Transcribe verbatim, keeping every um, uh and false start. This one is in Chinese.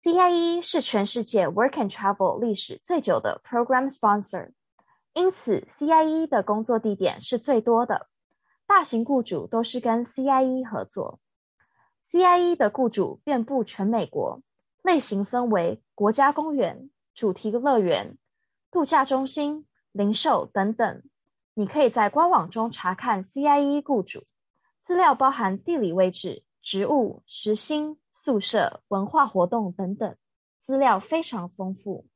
C I E 是全世界 Work and Travel 历史最久的 Program Sponsor， 因此 C I E 的工作地点是最多的，大型雇主都是跟 C I E 合作。C I E 的雇主遍布全美国，类型分为国家公园、主题乐园、度假中心、零售等等。你可以在官网中查看 C I E 雇主，资料包含地理位置、职务、时薪、宿舍、文化活动等等，资料非常丰富。